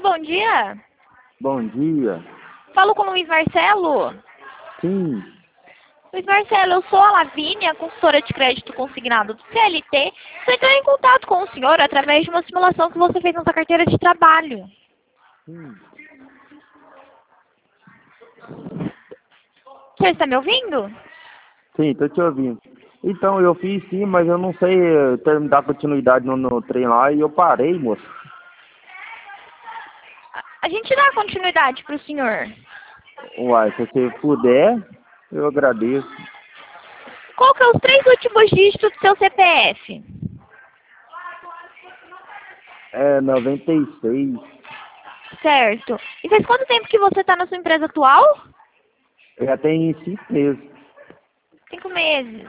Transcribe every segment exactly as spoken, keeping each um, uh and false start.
bom dia. Bom dia. Falo com o Luiz Marcelo. Sim. Luiz Marcelo, eu sou a Lavínia, consultora de crédito consignado do C L T. Estou entrando em contato com o senhor através de uma simulação que você fez na sua carteira de trabalho. Sim. O senhor está me ouvindo? Sim, tô te ouvindo. Então, eu fiz sim, mas eu não sei eh, ter- dar continuidade no, no trem lá e eu parei, moço. A a gente dá continuidade para o senhor. Uai, se você puder, eu agradeço. Qual que é os três últimos dígitos do seu C P F? É noventa e seis. Certo. E faz quanto tempo que você está na sua empresa atual? Já tem cinco meses. Cinco meses.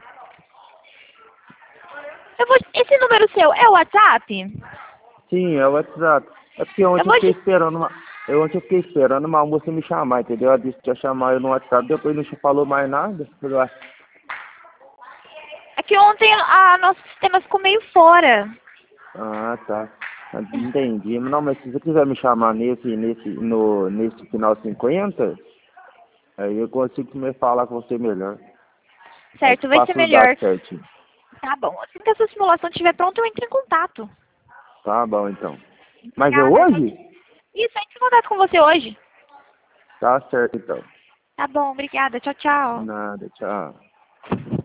Eu vou... Esse número seu é o WhatsApp? Sim, é o WhatsApp. É porque Eu ontem eu vou... fiquei di- esperando uma... Eu ontem eu fiquei esperando uma moça me chamar, entendeu? Ela disse que ia chamar eu no WhatsApp, depois não falou mais nada. Eu falei, ué, É que ontem a nosso sistema ficou meio fora. ah, tá. Entendi. Não, mas se você quiser me chamar nesse, nesse, no, nesse final cinquenta, aí eu consigo me falar com você melhor. Aí te Certo, vai ser passo os melhor. dados certinho. Tá bom. Assim que a sua simulação estiver pronta, eu entro em contato. Tá bom, então. Mas é Obrigada. Tchau, hoje? tchau. Isso, eu entro em contato com você hoje. Tá certo, então. Tá bom, obrigada. Tchau, tchau. Nada, tchau.